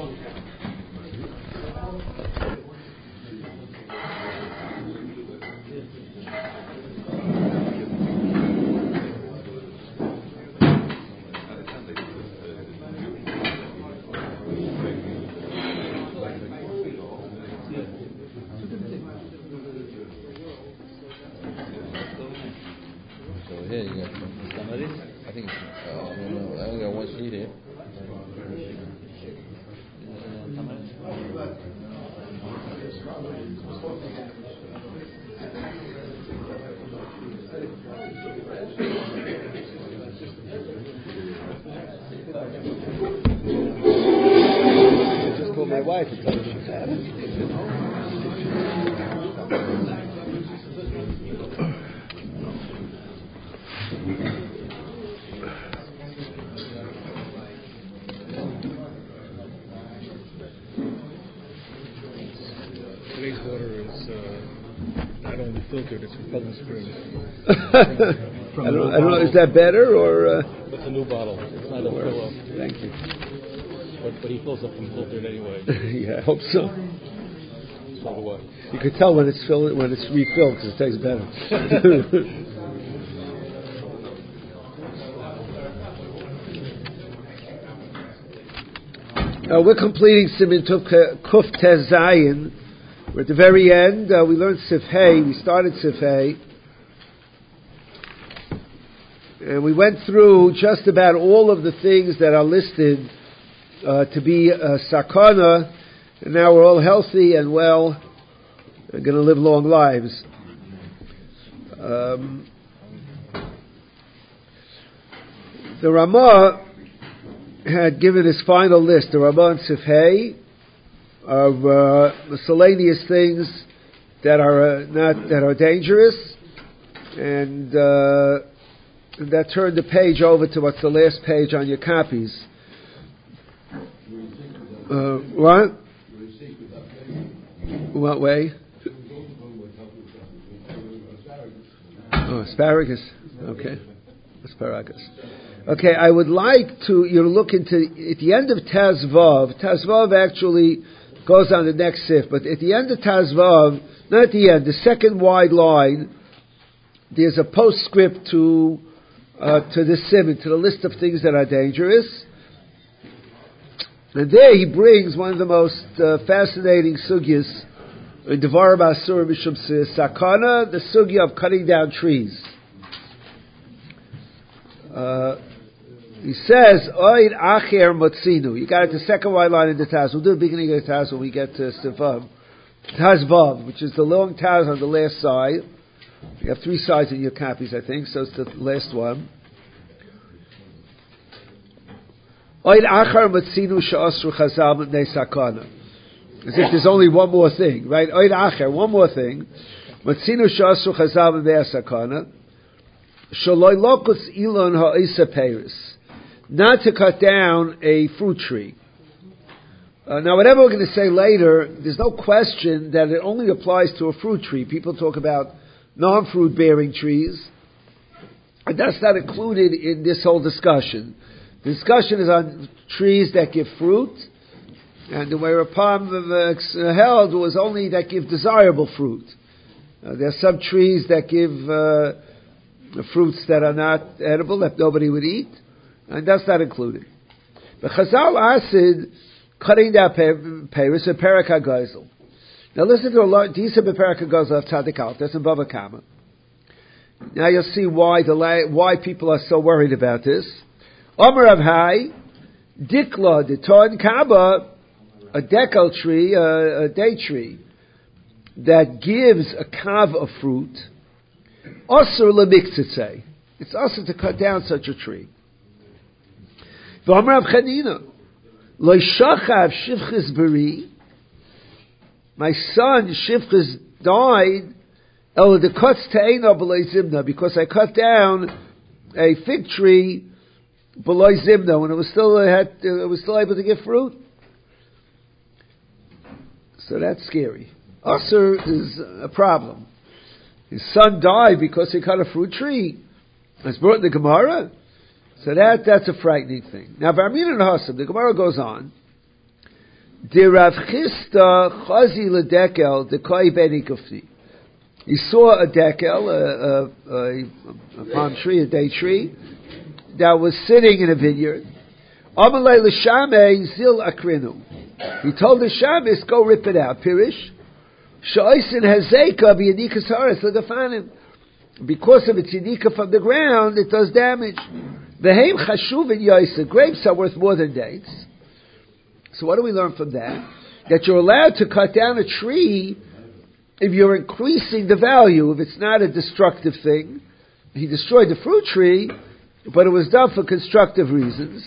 Here you go. Somebody? I think it's, I only got one sheet here. I just called my wife and told her she's had it. Today's water is not only filtered, it's from Pelham Springs. I don't know, is that better or? It's a new bottle. It's not a fill-up. Thank you. But he fills up from filtered anyway. Yeah, I hope so. So do I. You could tell when it's refilled because it tastes better. We're completing Siman Kuf Tez Zayin. We're at the very end. We learned Sif Hey. We started Sif Hey. And we went through just about all of the things that are listed to be sakana. And now we're all healthy and well and going to live long lives. The Ramah had given his final list, the Ramah and Sif Hey, of miscellaneous things that are dangerous, and that turned the page over to what's the last page on your copies. What? What way? Oh, asparagus. Okay, asparagus. Okay, I would like you to look into, at the end of Tazvav actually goes on the next sif, but at the end of Tazvav, not at the end, the second wide line, there's a postscript to the siman, to the list of things that are dangerous. And there he brings one of the most fascinating sugyas in Devarim Asur Mishum Sakana, the sugya of cutting down trees. He says, Oid Acher Motzinu. You got it, the second white line in the Taz. We'll do the beginning of the Taz when we get to Tazvav, which is the long Taz on the last side. You have 3 sides in your copies, I think, so it's the last one. Oid Acher Motzinu She'osru Chazal M'nei Sakana. As if there's only one more thing, right? Oid Acher, one more thing. Motzinu She'osru Chazal M'nei Sakana. Shaloi Lokus Ilon Ha'isa Peiris. Not to cut down a fruit tree. Now, whatever we're going to say later, there's no question that it only applies to a fruit tree. People talk about non-fruit bearing trees, and that's not included in this whole discussion. The discussion is on trees that give fruit, and the way Rapam held was only that give desirable fruit. There are some trees that give fruits that are not edible, that nobody would eat, and that's not included. But Chazal acid cutting down Paris and Perak HaGozel. Now listen to a lot. Disa bePerak HaGozel of Tzadik Al. That's in Bava Kama. Now you'll see why people are so worried about this. Omer Avhai Dikla Deton Kaba, a decal tree, a date tree that gives a kav of fruit. Osur lemiktzitze. It's also to cut down such a tree. V'amar Rav Chanina, lo shachav shivchis beri. My son Shivchis died. El dekotz te'ena b'loi zimna, because I cut down a fig tree b'loi zimna when it was still able to give fruit. So that's scary. Osur is a problem. His son died because he cut a fruit tree. It's brought in the Gemara. So that's a frightening thing. Now, Barmin and Hassam, the Gemara goes on. De Rav Chisda chazi ledekel dekoi beni kufti. He saw a dekel, a palm tree, a day tree, that was sitting in a vineyard. Amalei l'shamei zil akrinu. He told the Shabbos, go rip it out. Pirish. Sha'osin hazeka b'yanikas haaretz l'gafanim. Because of its yanika from the ground, it does damage. V'heim chashuv in yoisa. Grapes are worth more than dates. So what do we learn from that? That you're allowed to cut down a tree if you're increasing the value, if it's not a destructive thing. He destroyed the fruit tree, but it was done for constructive reasons.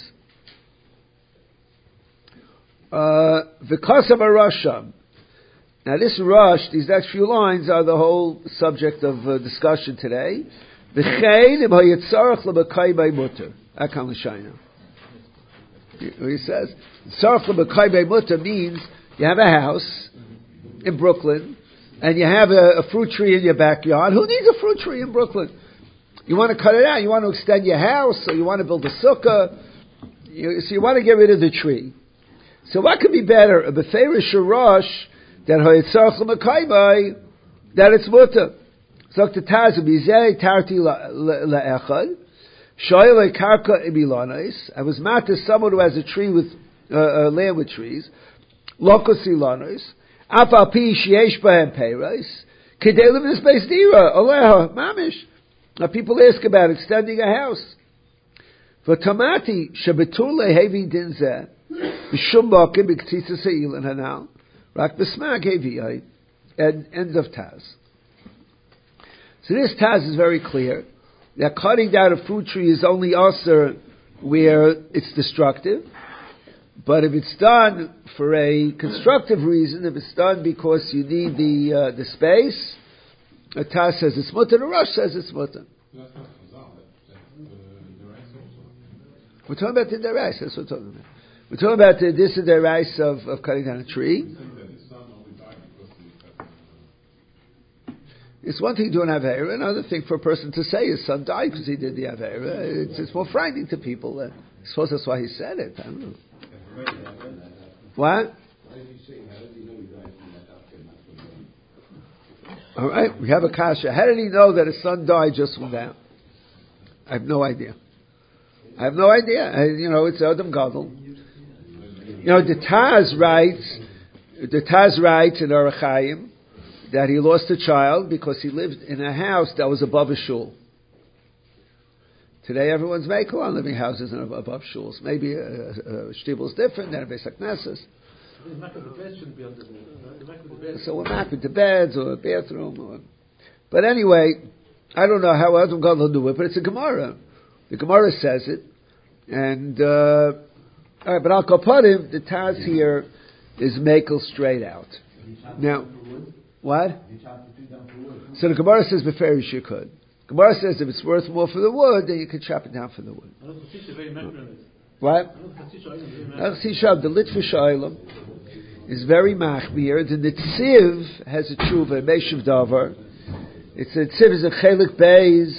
V'kasam arasham. Now this rush, these next few lines are the whole subject of discussion today. V'chein im hayitzarach l'b'kai bei mutter. Akam l'shayna. He says, tzarach l'b'kai bei mutter means you have a house in Brooklyn and you have a fruit tree in your backyard. Who needs a fruit tree in Brooklyn? You want to cut it out. You want to extend your house, or you want to build a sukkah. So you want to get rid of the tree. So what could be better? A beferish rush that hayitzarach l'b'kai bei, that it's mutter. So the Taz bizei tarti la'echad. Shoyle karka ibilanis. I was mad to someone who has a tree with land with trees. Lokos ilanis. Apal pi sheyesh bahem peiros. Kedei live in space dira. Aleha mamish. Now people ask about extending a house. For tamati shebetul lehevi dinzeh b'shum bakim b'ktzitza se'ilan hanal rak b'smag hevi. End of Taz. So this Taz is very clear that cutting down a fruit tree is only usher where it's destructive. But if it's done for a constructive reason, if it's done because you need the space, the Taz says it's mutter, the Rosh says it's mutter. We're talking about the derais, that's what we're talking about. We're talking about this is the derais of cutting down a tree. It's one thing to do an Aveira, another thing for a person to say his son died because he did the Aveira. It's more frightening to people. I suppose that's why he said it. I don't know. What? All right, we have a kasha. How did he know that his son died just from that? I have no idea. It's Adam Gadol. The Taz writes in Orach Chaim that he lost a child because he lived in a house that was above a shul. Today everyone's making on living houses and above shuls. Maybe a shtibel is different than a Beis HaKnesses. So we're not with the beds or a bathroom. But anyway, I don't know how Adam Gadol will do it, but it's a Gemara. The Gemara says it. And, all right, but Al Kaparim, the Taz here is makel straight out. Now, what? So the Gemara says beferish you could. Gemara says if it's worth more for the wood, then you can chop it down for the wood. What? The Litvish Oilam is very machmir. The Netziv has a tshuva, a Meshiv Davar. It's a Netziv is a Chelik Beis,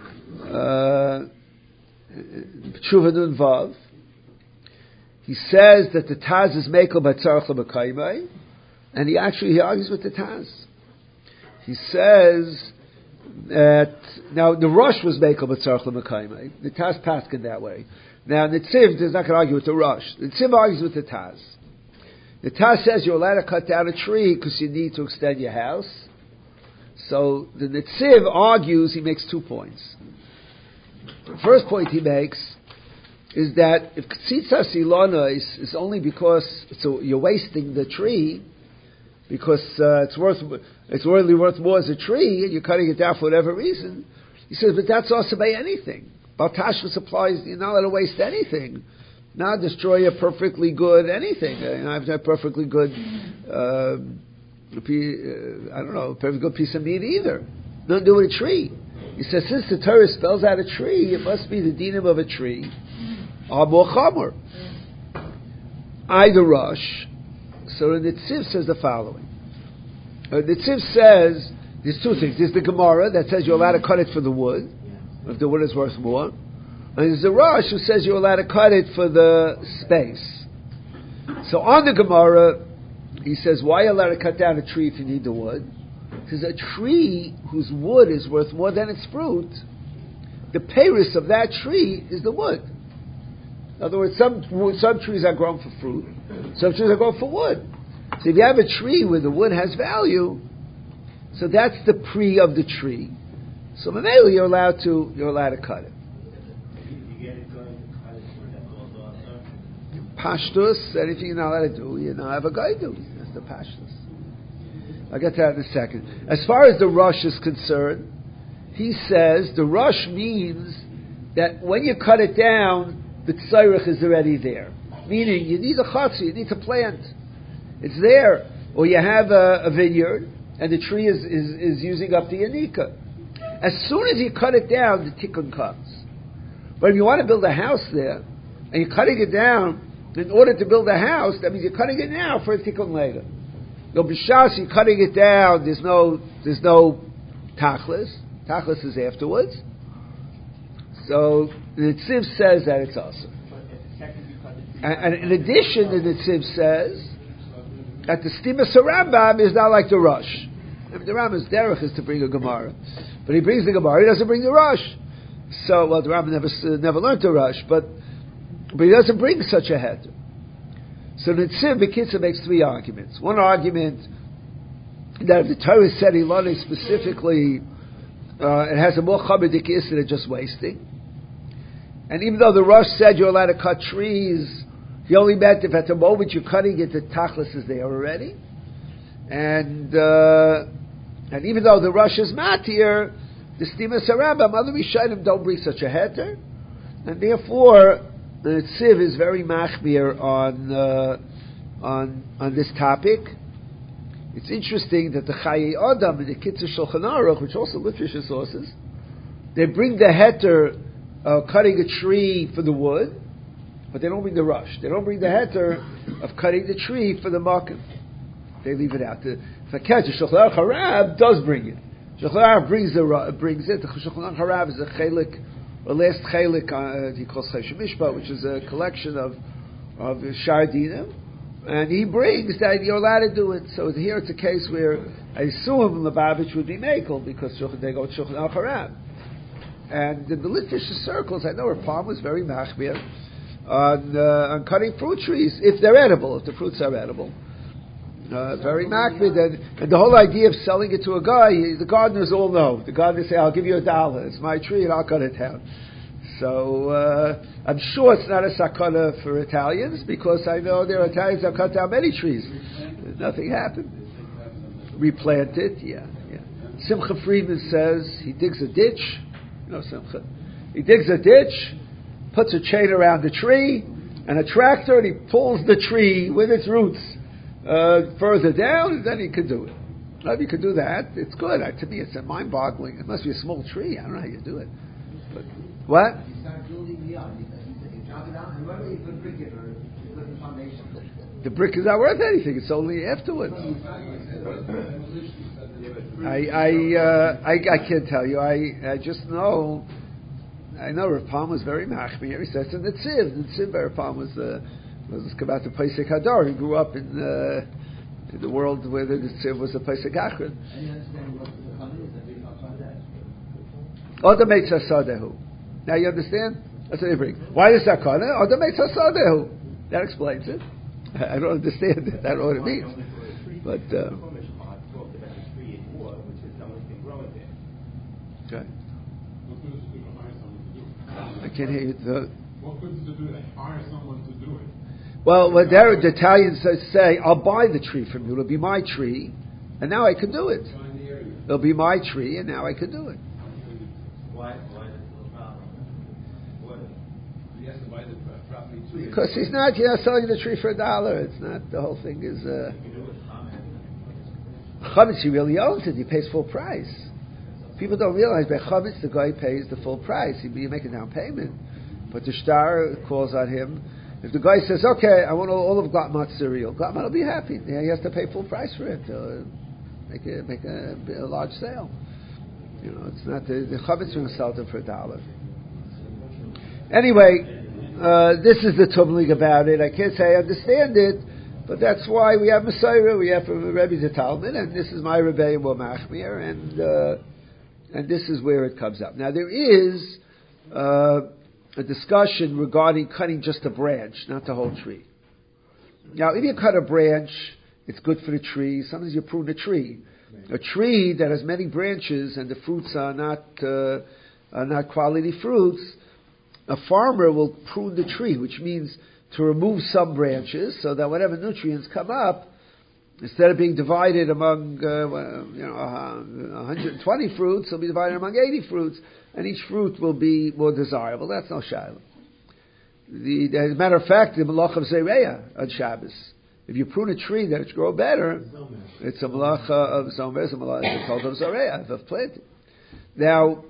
tshuva Nun Vav. He says that the Taz is mekel b'tzarach l'b'kaimai, and he argues with the Taz. He says that now the Rosh was mekel b'tzarach l'b'kaimai. The Taz passed it that way. Now the Tziv is not going to argue with the Rosh. The Tziv argues with the Taz. The Taz says you're allowed to cut down a tree because you need to extend your house. So the Netziv argues, he makes 2 points. The first point he makes is that if Ktsitzas Ilana is only because you're wasting the tree, because it's worthily worth more as a tree, and you're cutting it down for whatever reason, he says, but that's also by anything. Baltashva supplies, you're not allowed to waste anything. Not destroy a perfectly good anything. I've had perfectly good, perfectly good piece of meat either. Don't do with a tree. He says, since the Torah spells out a tree, it must be the dinim of a tree. More chamor. Either Rosh. So the Netziv says the following. The Netziv says, there's 2 things. There's the Gemara that says you're allowed to cut it for the wood, if the wood is worth more. And there's the Rosh who says you're allowed to cut it for the space. So on the Gemara, he says, why are you allowed to cut down a tree if you need the wood? Because a tree whose wood is worth more than its fruit, the peiros of that tree is the wood. In other words, some trees are grown for fruit, some trees are grown for wood. So if you have a tree where the wood has value, so that's the pre of the tree. So mainly you're allowed to cut it. Pashtus, anything you're not allowed to do, you're not have a guy do. That's the pashtus. I'll get to that in a second. As far as the rush is concerned, he says the rush means that when you cut it down, the tzairich is already there. Meaning, you need a chatzah, you need to plant. It's there. Or you have a vineyard, and the tree is using up the yanika. As soon as you cut it down, the tikkun comes. But if you want to build a house there, and you're cutting it down in order to build a house, that means you're cutting it now for a tikkun later. No b'shas, you're cutting it down, there's no tachlis. Tachlis is afterwards. So the Netziv says that it's awesome. And in addition, the Netziv says that the Stimas Rambam is not like the Rush. I mean, the Rambam's derech is to bring a Gemara, but he brings the Gemara, he doesn't bring the Rush. So, well, the Rambam never learned the Rush, but he doesn't bring such a heter. So the Netziv Bekitza makes three arguments. One argument that if the Torah said Ilani specifically, it has a more chabadik is than just wasting. And even though the Rush said you're allowed to cut trees, he only meant if at the moment you're cutting it, the tachlis is there already. And even though the Rush is matir, the Stimas Harambam, other Rishonim don't bring such a heter, and therefore the Netziv is very machmir on this topic. It's interesting that the Chayei Adam and the Kitzur Shulchan Aruch, which also literature sources, they bring the heter cutting a tree for the wood, but they don't bring the rush. They don't bring the heter of cutting the tree for the makim. They leave it out. The Shulchan Aruch Harab does bring it. Shulchan Aruch brings it. The Shulchan Aruch Harab is a chelik, or last chelik, he calls Choshen Mishpat, which is a collection of Shardinim. And he brings that you're allowed to do it. So here it's a case where I assume Lubavitch would be makel because they go to Shulchan Aruch Harab. And in the literature circles, I know her palm was very machmir on cutting fruit trees if they're edible, if the fruits are edible. Very machmir. And the whole idea of selling it to a guy, the gardeners all know. The gardeners say, "I'll give you $1. It's my tree, and I'll cut it down." So I'm sure it's not a sakana for Italians because I know there are Italians that cut down many trees. Nothing happened. Replant it, yeah. Simcha Friedman says he digs a ditch. Simcha. He digs a ditch, puts a chain around the tree, and a tractor, and he pulls the tree with its roots further down, and then he can do it. Well, if you could do that, it's good. To me, it's mind-boggling. It must be a small tree. I don't know how you do it. But what? The brick is not worth anything. It's only afterwards. I can't tell you. I just know. I know Rav Palm was very machmir. He says in the Netziv Rav Palm was about the Pesach Hadar. He grew up in the world where the Netziv was a Pesach Achron. Adam Eitz Hasadehu. Now you understand? That's what they bring. Why is that called? Adam Eitz Hasadehu. That explains it. I don't understand it. I don't know what it means. But okay. I can't hear you. What good does it do to hire someone to do it? Well, when the Italians say, "I'll buy the tree from you. It'll be my tree, and now I can do it. It'll be my tree, and now I can do it." Why is it a problem? He has to buy the property too. Because you're not selling the tree for $1. It's not, the whole thing is, Chametz, he really owns it. He pays full price. People don't realize by Chametz, the guy pays the full price. You make a down payment. But the shtar calls on him. If the guy says, "Okay, I want all of Glatmat cereal," Glatmat will be happy. Yeah, he has to pay full price for it. Make a large sale. It's not the Chavetz going to sell them for $1. Anyway, this is the tumling about it. I can't say I understand it, But that's why we have Messiah, we have Rebbe the Talmud, and this is my Rebbe and Machmir, and this is where it comes up. Now there is a discussion regarding cutting just a branch, not the whole tree. Now, if you cut a branch, it's good for the tree. Sometimes you prune a tree. A tree that has many branches and the fruits are not quality fruits, a farmer will prune the tree, which means to remove some branches so that whatever nutrients come up, instead of being divided among 120 fruits, it'll be divided among 80 fruits, and each fruit will be more desirable. That's no shaila. As a matter of fact, the malach of Zereya on Shabbos. If you prune a tree that it grow better, it's a malacha of Zomer, it's a malacha of Zereya, of planting. Now,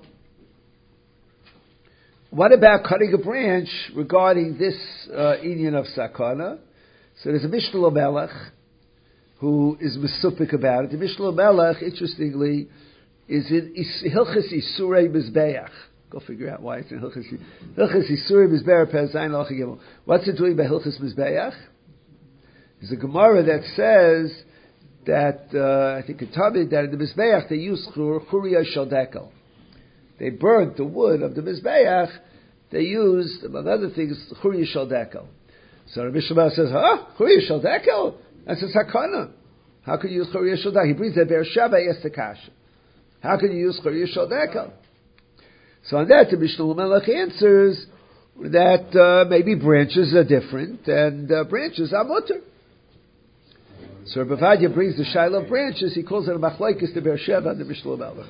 what about cutting a branch regarding this inyan of Sakana? So there's a Mishnah Melech who is mesupik about it. The Mishnah Melech, interestingly, is in Hilchas Isurei Mizbeach. Go figure out why it's in Hilchas Isurei Mizbeach Pez Zayin Halacha Gimel. What's it doing by Hilchas Mizbeach? There's a Gemara that says that I think in Talmud that in the Mizbeach they use Churia Shel Dekel. They burnt the wood of the Mizbeach. They used, among other things, Churia Shel Dekel. So Rabbi Shmuel says, Churia Shel Dekel? That's a sakana. How can you use Churia Shel Dekel? He brings that Be'er Sheva Yestakash. How can you use Churia Shel Dekel? So on that, the Mishnah Melech answers that maybe branches are different, and branches are mutter. So Rabbi Vadia brings the Shiloh branches, he calls it a machlokes to Be'er Sheva and the Mishnah Melech.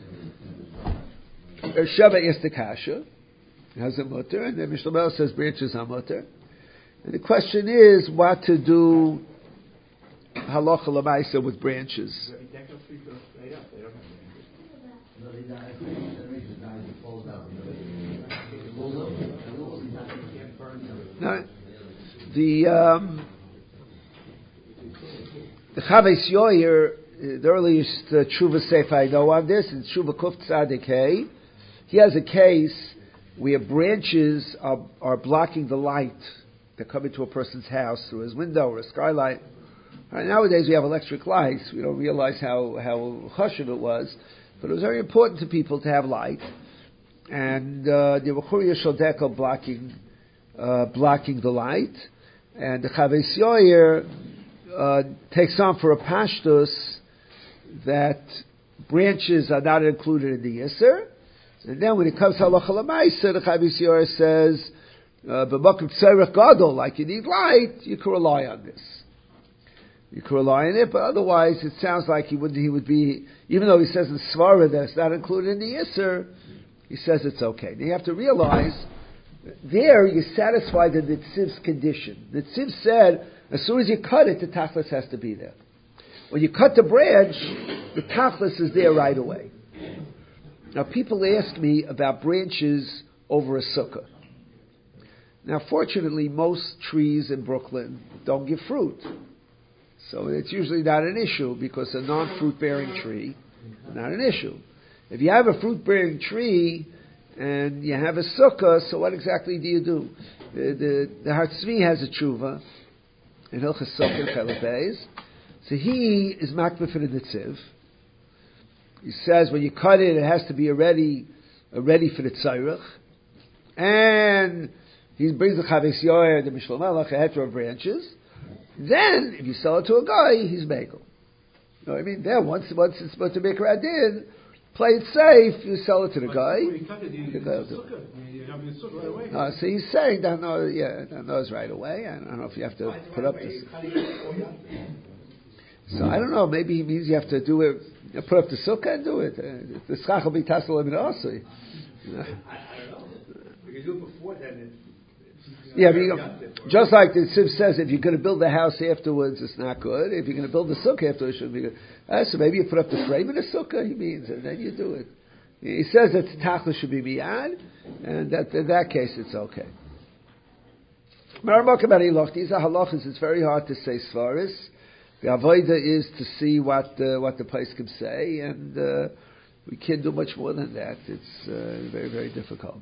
Be'er Sheva Yestakash has a mutter, and the Mishnah Melech says branches are mutter. And the question is what to do halacha l'maisa with branches. No, the Chaves Yoyer, the earliest Tshuva Sefer I know of this, in Tshuva Kuf Tzadik Hey, he has a case where branches are blocking the light that come into a person's house through his window or a skylight. Right, nowadays we have electric lights. We don't realize how chashuv it was, but it was very important to people to have light. And there were Churia Shel Dekel blocking the light, and the Chaves Yoyer takes on for a pashtus that branches are not included in the Yisr. And then when it comes to halacha l'maisa, the Chaves Yoyer says, b'makom tzarech gadol, like you need light, you can rely on this. You can rely on it, but otherwise it sounds like he would be, even though he says in Svara that it's not included in the Yisr, he says it's okay. Now you have to realize, there you satisfy the Nitziv's condition. Nitziv said, as soon as you cut it, the tachlis has to be there. When you cut the branch, the tachlis is there right away. Now people ask me about branches over a sukkah. Now fortunately, most trees in Brooklyn don't give fruit. So it's usually not an issue because a non-fruit bearing tree, not an issue. If you have a fruit bearing tree and you have a sukkah, so what exactly do you do? The Hartzvi has a tshuva in Hilchas Sukkah Chelek Beis. So he is makbeh for the Nitziv. He says when you cut it, it has to be ready for the tzarech. And he brings the Chaves Yoyer, the Mishnah Melech, a heter of branches. Then, if you sell it to a guy, he's megal. You know what I mean? Then, once it's supposed to make radin, play it safe, you sell it to the guy. When you cut it, you have your sukkah right away. So he's saying that knows right away. I don't know if you have to put up this. So I don't know, maybe he means you have to do it, put up the sukkah and do it. The schach will be tassel in also. I don't know. If you do it before then, yeah, just like the Siv says, if you're going to build the house afterwards, it's not good. If you're going to build the sukkah afterwards, it shouldn't be good. So maybe you put up the frame in the sukkah, he means, and then you do it. He says that the tachlis should be miyad, and that in that case it's okay. These are halachas. It's very hard to say svaris. The avodah is to see what the place can say, and we can't do much more than that. It's very, very difficult.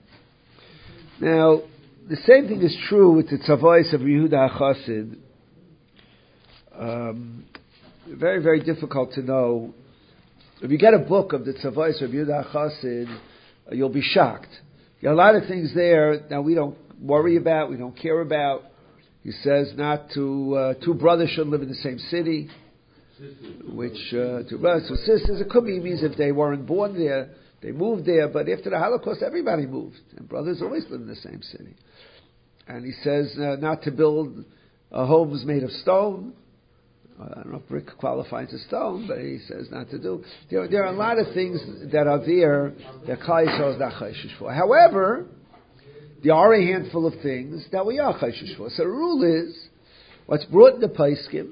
Now, the same thing is true with the tzavos of Yehuda HaChassid. very, very difficult to know. If you get a book of the Tzavos of Yehuda Chassid, you'll be shocked. There are a lot of things there that we don't worry about, we don't care about. He says not to, two brothers shouldn't live in the same city, which, two brothers, two sisters, it could be means if they weren't born there, they moved there, but after the Holocaust everybody moved, and brothers always live in the same city. And he says not to build homes made of stone. I don't know if brick qualifies as stone, but he says not to do. There are a lot of things that are there that Klal Yisrael is not chayshish for. However, there are a handful of things that we are chayshish for. So the rule is, what's brought in the Paiskim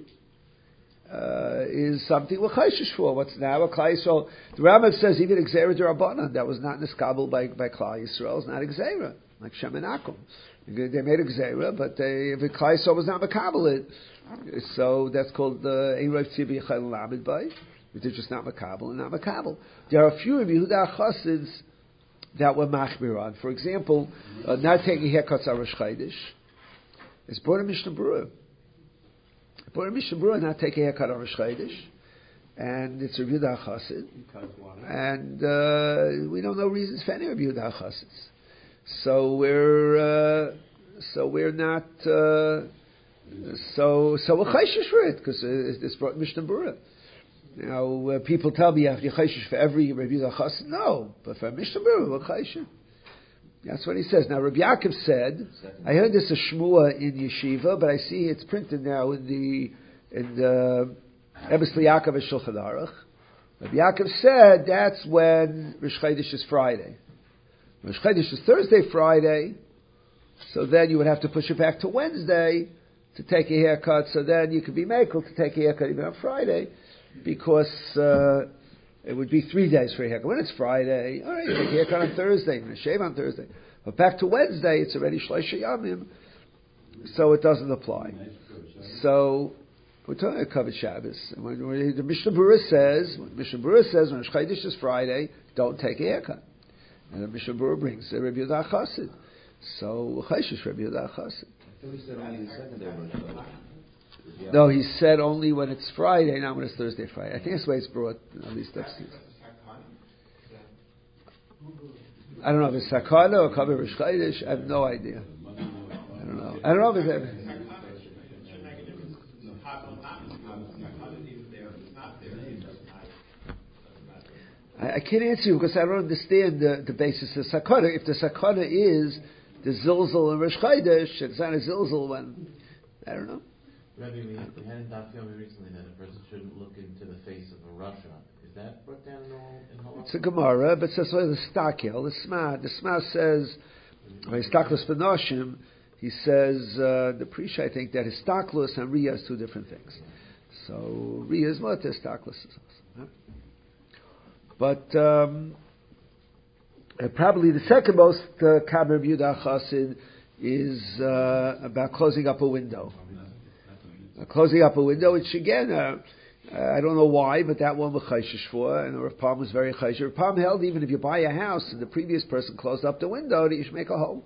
is something we're chayshish for. What's now a Klal Yisrael? The Rambam says even Gzeira D'Rabbanan that was not niskabel by Klal Yisrael is not a Gzeira, like Shem and Akum. They made a Gzeira, but if a Klal Yisrael was not makabel it, so that's called the Eirav Tzibi Chayil Lamed Bay. They're just not makabel and not makabel. There are a few of Yehuda Chassids that were machmir on. For example, not taking haircuts on Rosh Chodesh. It's brought in Mishnah Berurah. Brought in Mishnah Berurah not take a haircut on Rosh Chodesh, and it's a Yehuda Chassid. And we don't know reasons for any of Yehuda Chassids. So we're not. So we're chayshish for it because it's brought Mishnah Berurah. Now people tell me you have to chayshish for every Rabbi Yehuda Chassid. No, but for Mishnah Berurah we're chayshish. That's what he says. Now Rabbi Yaakov said, I heard this a shmua in yeshiva, but I see it's printed now in the Emes Yaakov and Shulchan Aruch. Rabbi Yaakov said that's when Rosh Chodesh is Friday. Rosh Chodesh is Thursday, Friday. So then you would have to push it back to Wednesday to take a haircut, so then you could be makel to take a haircut even on Friday, because it would be 3 days for a haircut. When it's Friday, all right, you take a haircut on Thursday, you shave on Thursday. But back to Wednesday, it's already Shleisha Yamim, so it doesn't apply. So we're talking about Kavod Shabbos. When the Mishnah Berurah says, when Rosh Chodesh is Friday, don't take a haircut. And the Mishnah Berurah brings the Rabbi Yehuda Chassid. So Chayshish Rabbi Yehuda Chassid. He said only the second day of Rosh Chodesh. No, he said only when it's Friday, not when it's Thursday, Friday. I think that's the way it's brought, at least that's it. I don't know if it's Sakana or Kavod Rosh Chodesh. I have no idea. I don't know. I don't know if it's... I can't answer you because I don't understand the basis of Sakana. If the Sakana is the Zilzal and Rosh Chodesh, it's not a Zilzal when, I don't know. Rabbi, we had in Daf Yomi recently that a person shouldn't look into the face of a Rasha. Is that brought down in Halacha? It's a Gemara, but it says the Stakel, the Sma says, Histaklus Benoshim, he says, the Prisha, I think, that Histaklus and Riyah is two different things. So, Riyah is what Histaklus is also. But probably the second most Kaber Yehuda Chassid is about closing up a window. Closing up a window, which again, I don't know why, but that one was chayshish for, and Rav Palm was very chayshish. Rav Palm held even if you buy a house and the previous person closed up the window, that you should make a hole.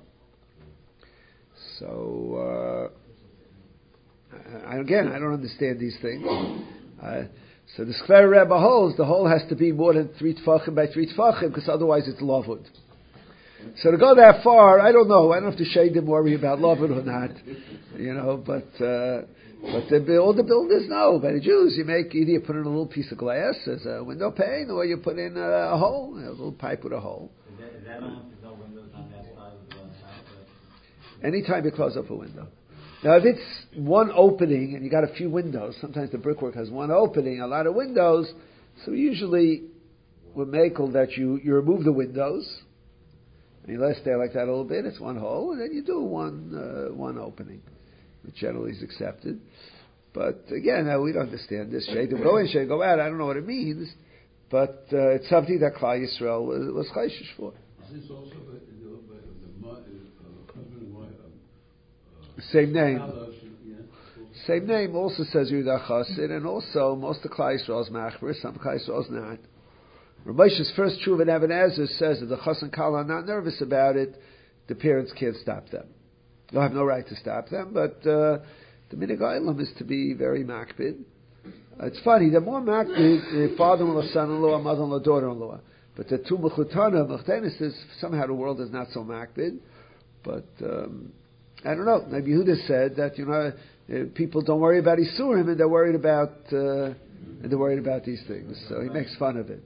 So, I don't understand these things. So the Skver Rebbe holds the hole has to be more than 3 tefachim by 3 tefachim, because otherwise it's lavud. So to go that far, I don't know. I don't have to shade them worry about lavud or not, but all the builders know. By the Jews, you make either you put in a little piece of glass as a window pane, or you put in a hole, a little pipe with a hole. Is that only to no windows on that side of the house? Anytime you close up a window. Now, if it's one opening and you got a few windows, sometimes the brickwork has one opening, a lot of windows, so usually we make that you remove the windows, and you let it stay like that a little bit, it's one hole, and then you do one opening, which generally is accepted. But again, we don't understand this. Shade to go in, shade go out, I don't know what it means, but it's something that Klal Yisrael was chayshish for. Is this also the husband and wife? Same name. Same name also says Yehuda Chassid, and also most of Klal Yisrael is machmer, some Klal Yisrael is not. Ramesh's first Tshuva in Even Ezer says that the Chas and Kala are not nervous about it, the parents can't stop them. They'll have no right to stop them, but The minhag ha'olam is to be very makbid. It's funny, the more makbid, father-in-law, son-in-law, mother-in-law, daughter-in-law. But the two mechutana, mechtenis, is somehow the world is not so makbid. But I don't know. Maybe Yehuda said that people don't worry about Isurim and they're worried about these things. So he makes fun of it.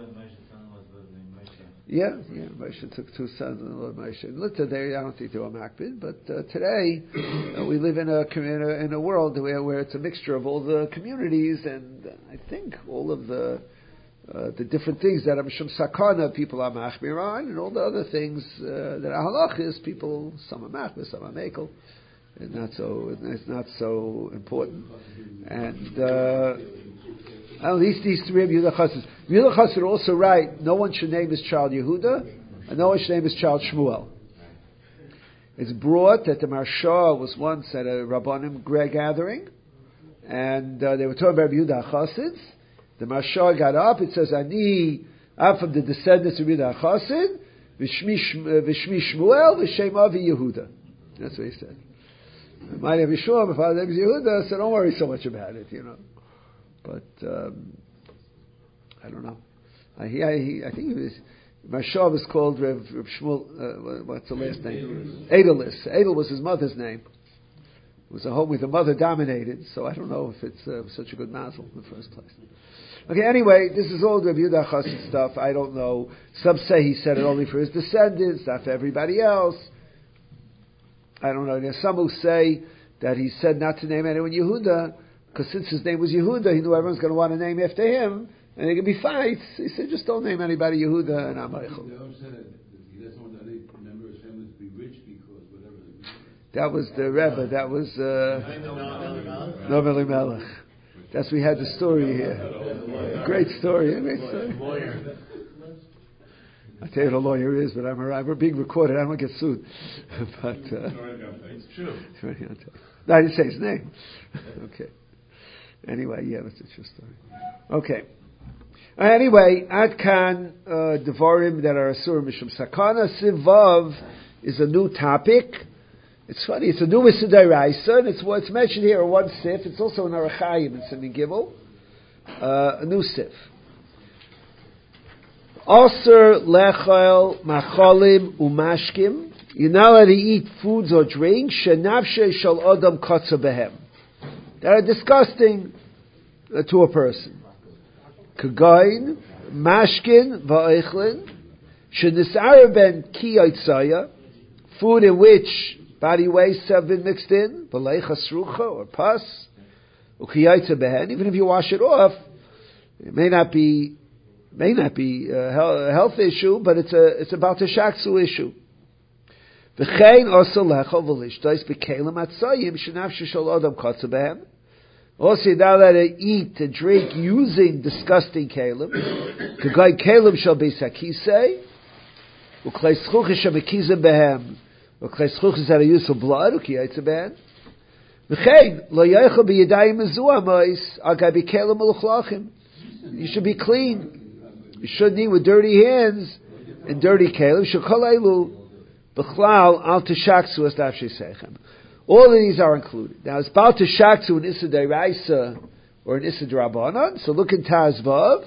Yeah. Moshe took two sons and Lord Moshe. Today, I don't think they were makbid, but today we live in a world where it's a mixture of all the communities, and I think all of the different things that are mishum sakana people are machmir on, and all the other things that are halachis people, some are machmir, some are mekel. It's not so important. And at least these three of Yehuda Chassid. Yehuda Chassid are also right. No one should name his child Yehuda, and no one should name his child Shmuel. It's brought that the Marsha was once at a Rabbanim gathering, and they were talking about Yehuda Chassid. The Marsha got up. It says, "I'm from the descendants of Yehuda Chassid. V'shmi Shmuel, v'shem avi Yehuda." That's what he said. My name is Shmuel. My father's name is Yehuda. So don't worry so much about it, But I don't know. I think it was Marsha was called Reb Shmuel. What's the last name? Edelis. Edel was his mother's name. It was a home where the mother dominated. So I don't know if it's such a good mazel in the first place. Okay. Anyway, this is all Reb Yehuda Chassid stuff. I don't know. Some say he said it only for his descendants, not for everybody else. I don't know. There's some who say that he said not to name anyone Yehuda, because since his name was Yehuda, he knew everyone's going to want to name after him, and there could be fights. He said, just don't name anybody Yehuda and Ameichel. They also said that he doesn't want any member of his family to be rich because whatever. That was the Rebbe. That was Noam Elimelech. That's we had the story here. Great story. I tell you what a lawyer is, but we're being recorded. I don't get sued. But it's true. No, I didn't say his name. Okay. Anyway, yeah, that's a true story. Okay. Anyway, Ad Kan Devarim that are Asur Mishum Sakana. Sivav is a new topic. It's funny. It's a new Isudairaisa, and it's what's mentioned here. One sif. It's also in Arachayim and Simin Gimel. A new sif. Aser lechel machalim umashkim. You're not allowed to eat foods or drinks. Shenavshe shal adam kotza behem. That are disgusting to a person. Kagain, mashkin, va'eichlin. Shenisar ben ki yitzaya. Food in which body wastes have been mixed in. B'lei chasrucha or pus. Ukiyaytza behen. Even if you wash it off, it may not be a health issue, but it's about a shaksu issue. V'chein also lecha v'lishtais b'kelim atzayim shenafshe shel adam kotza behem. Also, now that I eat and drink using disgusting kelim, k'gai kelim shel beis hakisei, u'klei zchuches shemekizem behem, u'klei zchuches that are used for blood, u'kiyaytza behem. V'chein lo yeichel b'yadayim mezuamos agai b'kelim meluchlachim. You should be clean. You shouldn't eat with dirty hands and dirty kelim. Shekol b'chlal al tishaksu as nafshei seichem. All of these are included. Now, it's about tishaksu an issa deraisa or an issa drabanan. So look in Tazvav.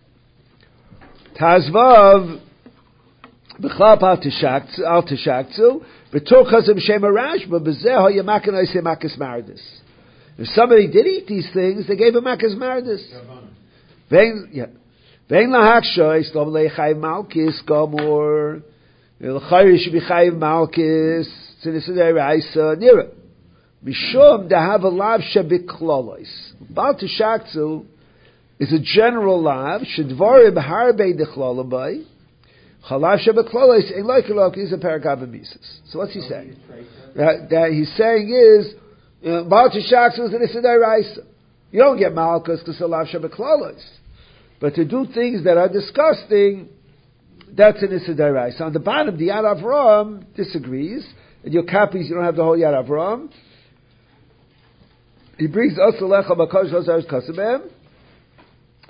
Tazvav b'chlal al tishaksu b'torchas b'shem arashba b'zeh ha'yamakan oisei makas mardis. If somebody did eat these things, they gave him makas mardis. Vein lahakshoy stom leichayv malkis gamor l'chayr should be chayv malkis tzinisidei raisa nira mishum dahav a lav shebiklolois. Bal tishakzu is a general lav shedvarim harbe dechlolabay chalav shebiklolois ein loikalok is a paragav mises. So what's he saying? That he's saying is bal tishakzu is an isidei raisa. You don't get malkis because a lav shebiklolois. But to do things that are disgusting, that's an Issa Daraisa. On the bottom, the Yad Avram disagrees. In your copies, you don't have the whole Yad Avram. He brings us Alecha Bakash Hazar's Kasabem.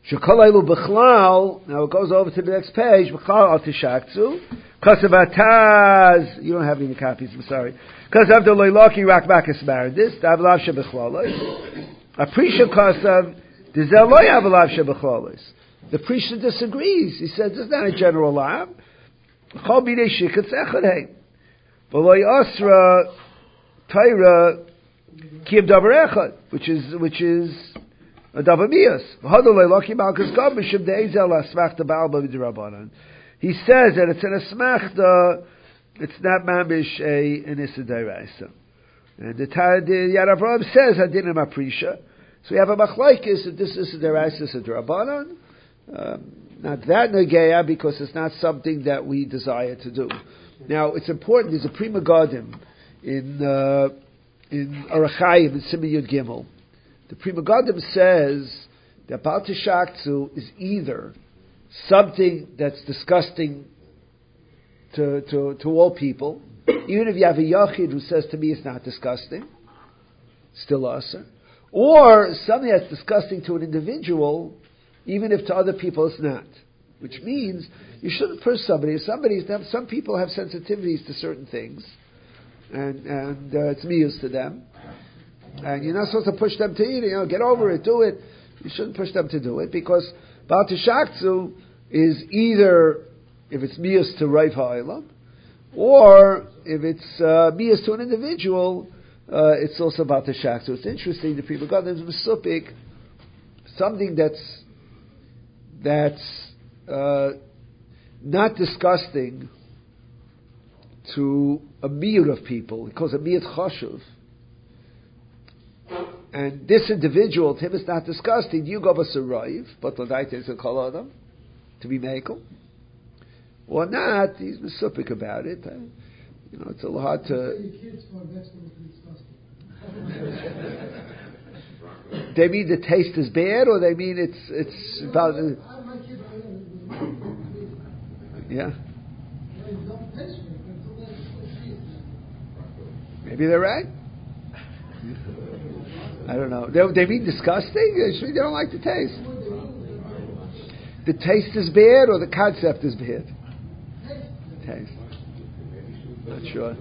Shekolaylu b'chlal. Now it goes over to the next page. B'chlal al tishaktsu. Kasavataz. You don't have any copies. I'm sorry. Kasav de loylaki rakbakas maradis. Davlav shebechlalos. Aprisha kasav dizel loy avlav shebechlalos. The Prisha disagrees. He says it's not a general law. Chol bidei shikatz echad hey. V'loy asra Torah kiyab davar echad, which is a davar mias. V'hadolei loki malchus gam b'shem de'ezel asmachta ba'al b'midrabanan. He says that it's an asmachta, it's not mamish an issa deraisa. And the Yad Avraham says hadinim aprisha. So we have a machlokes that this is a deraisa, is a drabanan. Not that negeya because it's not something that we desire to do. Now it's important. There's a prima godim in Arachayim in Siman Yud Gimel. The prima godim says that Baal Tishaktsu is either something that's disgusting to all people, even if you have a yachid who says to me it's not disgusting, still asa, or something that's disgusting to an individual, even if to other people it's not. Which means you shouldn't push somebody. Some people have sensitivities to certain things, and it's mius to them, and you're not supposed to push them to eat it. Get over it, do it. You shouldn't push them to do it because Baal Tishaktsu is either if it's mius to Rav Ha'olam, or if it's mius to an individual, it's also Baal Tishaktsu. It's interesting. The people got them mesupik, something that's not disgusting to a miyut of people. It calls a miyut chashuv. And this individual, to him, is not disgusting. You go b's arrive, but l'daita is a kol adam to be mekel, or not. He's mesupik about it. It's a little hard to. They mean the taste is bad, or they mean it's about. Yeah. Maybe they're right. I don't know. They mean disgusting? They don't like the taste. The taste is bad, or the concept is bad? Taste. Not sure.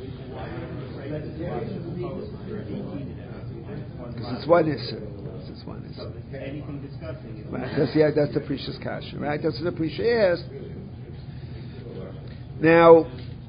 Because it's one issue. It's one issue. Anything disgusting. Right. That's the precious kasha, right? That's what the precious asked. Now,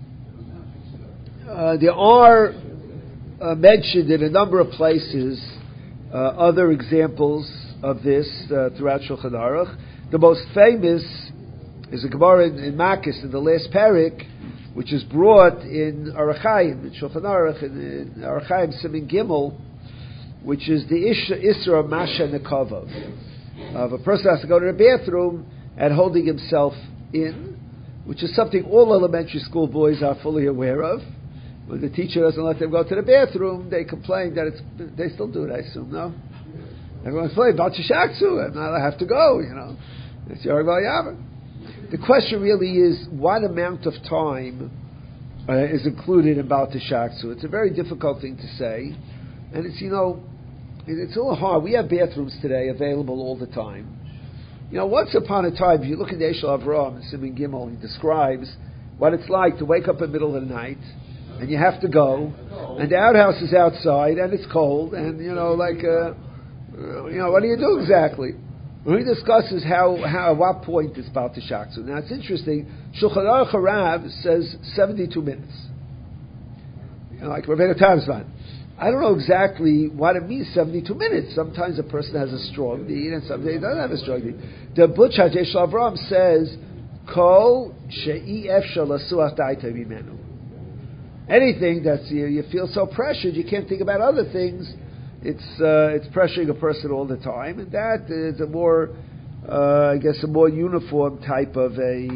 there are mentioned in a number of places other examples of this throughout Shulchan Aruch. The most famous is a Gemara in Makis in the last parak, which is brought in Arachayim, in Shulchan Aruch, in Arachayim Siman Gimel, which is the Isra Masha Nekavav. Of a person has to go to the bathroom and holding himself in, which is something all elementary school boys are fully aware of. When the teacher doesn't let them go to the bathroom, they complain that they still do it, I assume, no? Everyone's playing Baal Tishaktsu, and I have to go, It's Yoreh V'Yaver. The question really is, what amount of time is included in Baal Tishaktsu? It's a very difficult thing to say, and it's a little hard. We have bathrooms today available all the time. Once upon a time, if you look at the Eshel Avraham and Siman Gimel, he describes what it's like to wake up in the middle of the night, and you have to go, and the outhouse is outside, and it's cold, and what do you do exactly? When he discusses at what point is Baal Tishaktsu. Now it's interesting. Shulchan Aruch Harav says 72 minutes. Like Rabbeinu Tamzman. I don't know exactly what it means, 72 minutes. Sometimes a person has a strong need, and sometimes he doesn't have a strong need. The Butchaj Eshel Avraham says, Kol she'i efshar lasuach daita mimenu. Anything that's you feel so pressured, you can't think about other things. It's pressuring a person all the time, and that is a more uniform type of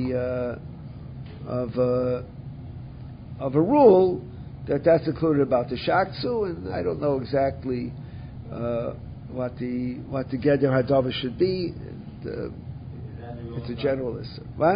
a rule that's included about the Shaktsu, and I don't know exactly what the Geder Hadava should be. It's a generalist. What?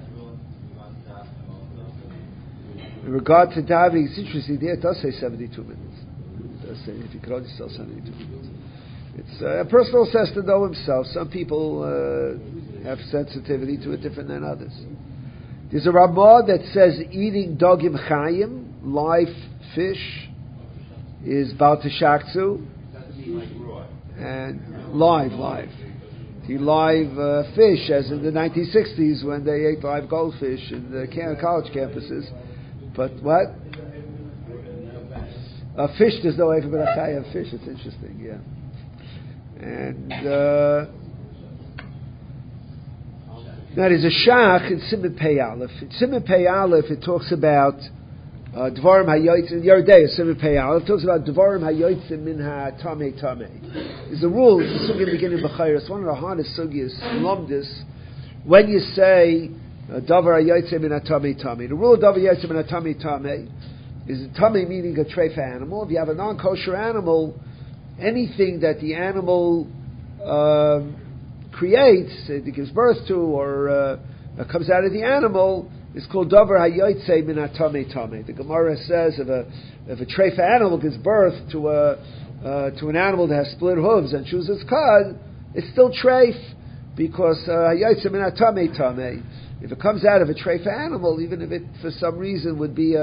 In regard to davening, it's interesting. There it does say 72 minutes. It does say if you could only sell 72 minutes. a person also has to know himself. Some people have sensitivity to it different than others. There's a Ramah that says eating dogim chayim, live fish, is bal teshaktzu, and live. The live fish, as in the 1960s when they ate live goldfish in the college campuses. But what? Fish, there's no Eifer Ben Achai of fish. It's interesting, yeah. And that is a shach in Siman Pei Aleph. In Siman Pei Aleph, it talks about Dvarim Hayotzim. Yeridei, Siman Pei Aleph, talks about Dvarim Hayotzim Min HaTamei Tamei. There's a rule, it's a sugya beginning b'chayr. One of the hardest sugyas, lomdus, when you say Davar Hayotzim Min HaTamei Tamei. The rule of Davar Hayotzim Min HaTamei Tamei is tamei meaning a treifa animal. If you have a non-kosher animal, anything that the animal creates, it gives birth to, or comes out of the animal, is called davar hayotzei min hatamei tamei. The Gemara says if a treifa animal gives birth to an animal that has split hooves and chews its cud, it's still treif because hayotzei min hatamei tamei. If it comes out of a treifa animal, even if it for some reason would be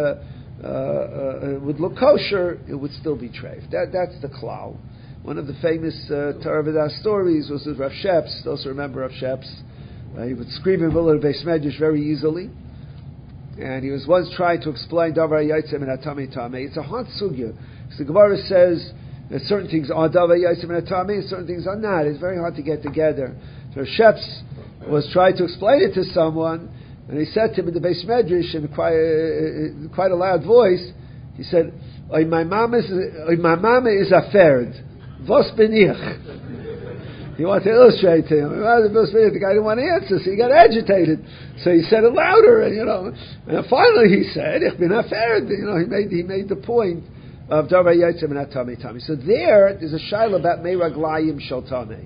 would look kosher, it would still be treif. That's the klal. One of the famous Torah V'das stories was with Rav Sheps. Those who remember Rav Sheps, he would scream in the middle of the Beis Medrash very easily. And he was once trying to explain Davar Yaitzem and Atami Tamei. It's a hard sugya. So the Gemara says that certain things are Davar Yaitzem and Atami, and certain things are not. It's very hard to get together. So Rav Sheps was trying to explain it to someone, and he said to him in the Beis Medrash in quite a loud voice, he said, "Oy my mama is a ferd. Vos benich." He wanted to illustrate to him. The guy didn't want to answer, so he got agitated. So he said it louder, and finally he said, "Ich bin a ferd." He made the point of Davar Yaitzem and Atami Tami. So there's a shaila about meiraglayim shel tamei.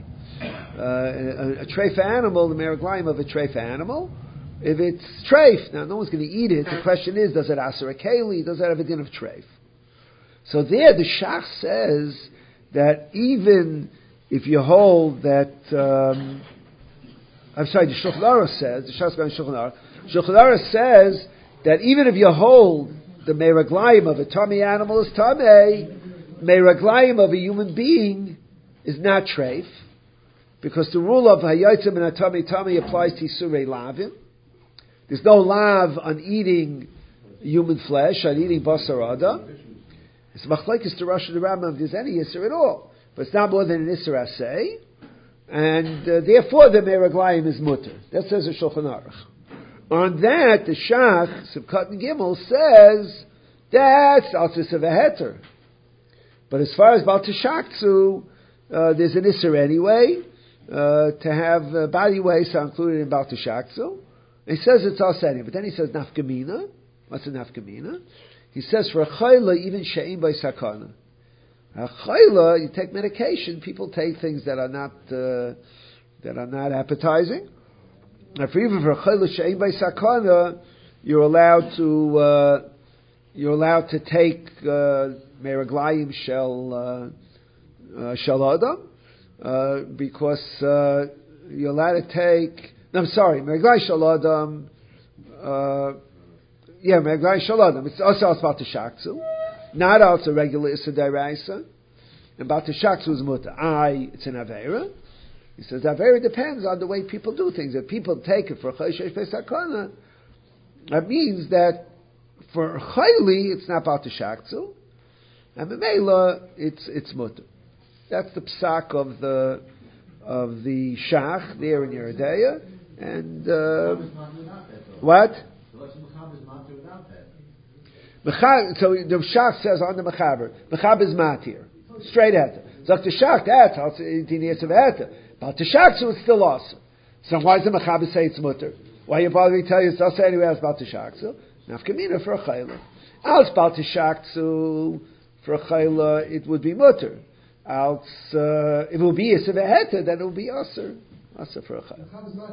A treifa animal, the meiraglayim of a treifa animal. If it's treif, now no one's going to eat it. The question is, does it aser a keli? Does it have a din of treif? So there, the shach says that even if you hold that, the Shulchan Aruch says, the Shas going Shulchan Aruch says that even if you hold the meiraglayim of a tummy animal is tamei, meiraglayim of a human being is not treif, because the rule of hayotzim and atami applies to Yisurei Lavim. There's no lav on eating human flesh, on eating basar adam. It's machlekes to Rosh and the Rambam if there's any Yisur at all. But it's not more than an Yisur Asay. And therefore the meiraglayim is mutter. That says the Shulchan Aruch. On that, the Shach, Sivkat and Gimel, says that's Altis of a heter. But as far as Bal Teshaktzu, there's an Yisur anyway, to have body waste included in Bal Teshaktzu. He says it's asani, but then he says nafkamina. What's a nafkamina? He says for a chayla, even she'im by sakana. A chayla, you take medication. People take things that are not appetizing. And even for a chayla she'im by sakana, you're allowed to take meraglayim shel adam because you're allowed to take. No, I'm sorry, Merglai Shaladam, Merglai Shaladam, it's also about the Shaktzu, not also regular Issa Deraisa, and about the Shaktzu is Muta. It's an Avera. He says, Avera depends on the way people do things. If people take it for Chayshesh Pesakana, that means that for Chayli, it's not about the Shaktzu, and Memela, it's Muta. That's the psak of the Shach there in Yeridea. And what? So the Shach says on the Mechaber, Mechaber is matir, straight heter. Zok the Shach that's also 18 years of heter, but the Shach so it's still awesome. So why does the Mechaber say it's mutter? Why you probably tell you it's also anywhere else about the Shach so? Nafkamina for a chayla. Else about the Shach so for a chayla it would be mutter. Else if it will be a heter, then it will be aser. Aser for a chayla.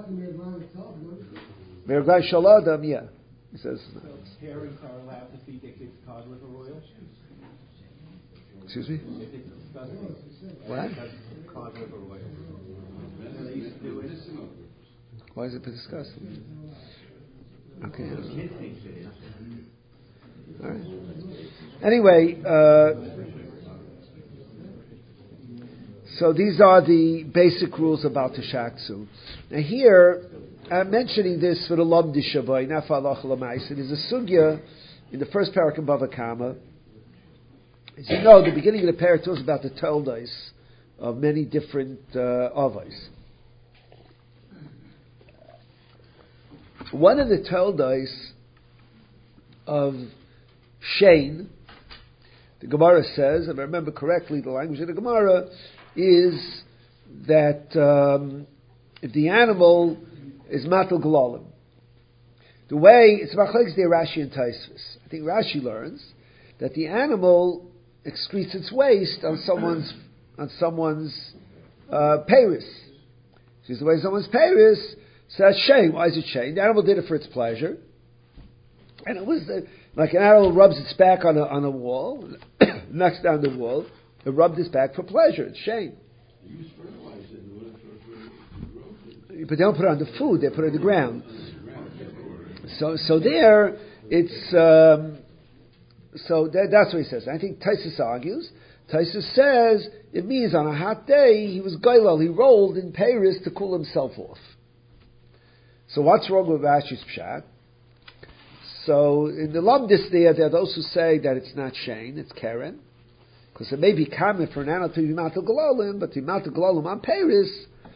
Merglai Shaladam, yeah. He says. So parents are allowed to feed their kids cod liver oil? Excuse me? If it's disgusting. What? Why is it discussed? Okay. All right. Anyway, so these are the basic rules about Teshaktsu. Now here, I'm mentioning this for the Lomdi Shavai, not for Allah Lamais. It is a sugya in the first parak of Bava Kama. As you know, the beginning of the parak talks about the toldais of many different avos. One of the toldais of Shane, the Gemara says, if I remember correctly, the language of the Gemara is that if the animal is matal galalim, the way it's machlekes the Rashi and Taisvis. I think Rashi learns that the animal excretes its waste on someone's peiris. Because the way someone's peiris, so that's shame. Why is it shame? The animal did it for its pleasure, and it was like an animal rubs its back on a wall, knocks down the wall. It rubbed its back for pleasure. It's shame. But they don't put it on the food; they put it on the ground. So there, it's that's what he says. I think Taisus argues. Taisus says it means on a hot day he was goylal. He rolled in Paris to cool himself off. So what's wrong with Rashi's pshat? So in the Lamdis there are those who say that it's not Shane, it's Karen. Because it may be common for an animal to be Matal Galolim, but to be Matal Galolim on Paris,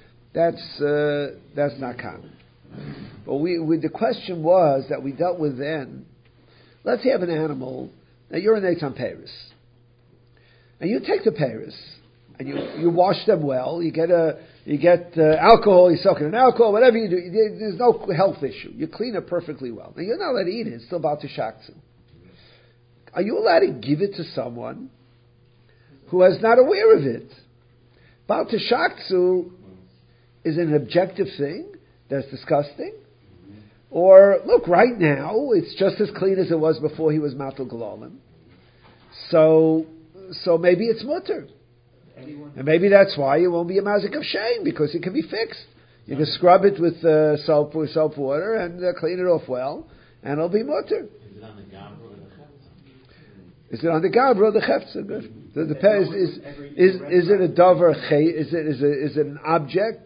that's not common. But the question was that we dealt with then, let's say you have an animal that urinates on Paris. And you take the Paris, and you wash them well, you get alcohol, you soak it in alcohol, whatever you do, there's no health issue. You clean it perfectly well. Now you're not allowed to eat it, it's still about to shaktsu. Are you allowed to give it to someone who is not aware of it? Baal Teshaktsu is an objective thing that's disgusting. Or, look, right now, it's just as clean as it was before he was Matal Galolim. So maybe it's mutter. And maybe that's why it won't be a mazik of shame, because it can be fixed. You can scrub it with soap water and clean it off well, and it'll be mutter. Is it on the gabra or the chefza? Good. Is it a davar? Is it an object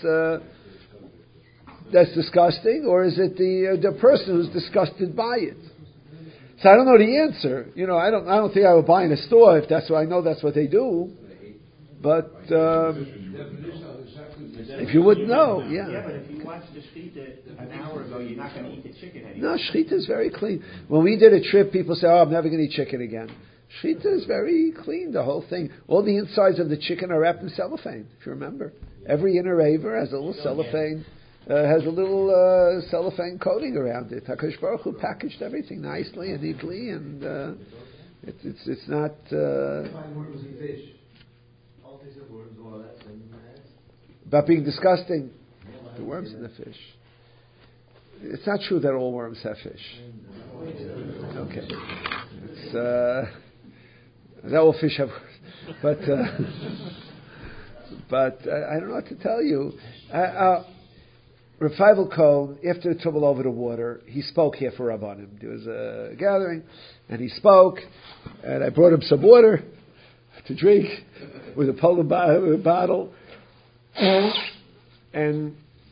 that's disgusting, or is it the person who's disgusted by it? So I don't know the answer. I don't think I would buy in a store if that's what I know. That's what they do. But if you wouldn't know, yeah. Yeah, but if you watched the shechita an hour ago, you're not going to eat the chicken No, anymore. shechita is very clean. When we did a trip, people say, "Oh, I'm never going to eat chicken again." Shechita is very clean. The whole thing, all the insides of the chicken are wrapped in cellophane. If you remember, every inner aver has a little cellophane. Cellophane coating around it. HaKadosh Baruch Hu packaged everything nicely and neatly, and it's not. Worms and fish. All these are worms, all that. About being disgusting, the worms in the fish. It's not true that all worms have fish. Okay, it's that all fish have, but I don't know what to tell you. Rav Feivel Cohen, after the tumble over the water, he spoke here for Rabbanim. There was a gathering, and he spoke, and I brought him some water to drink with a Poland bottle, and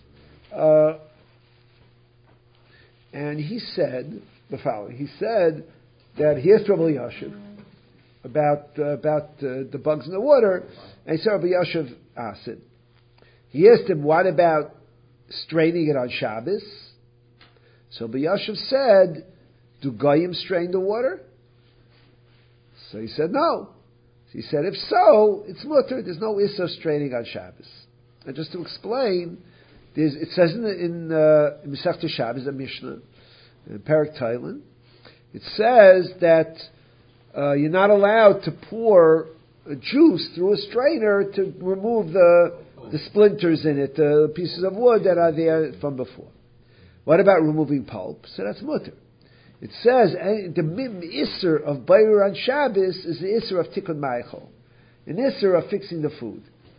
he said the following. He said that he asked Rabbi Yashiv about the bugs in the water, and he said Rabbi Yashiv asked it. He asked him, what about straining it on Shabbos? So B'Yashiv said, do Goyim strain the water? So he said, no. So he said, if so, it's mutter. There's no issue of straining on Shabbos. And just to explain, it says in Masechta Shabbos, the Mishnah, in Perek Teilen, it says that you're not allowed to pour juice through a strainer to remove the splinters in it, the pieces of wood that are there from before. What about removing pulp? So that's mutter. It says the isser of Bayer on Shabbos is the isser of tikkun ma'achol, an isser of fixing the food.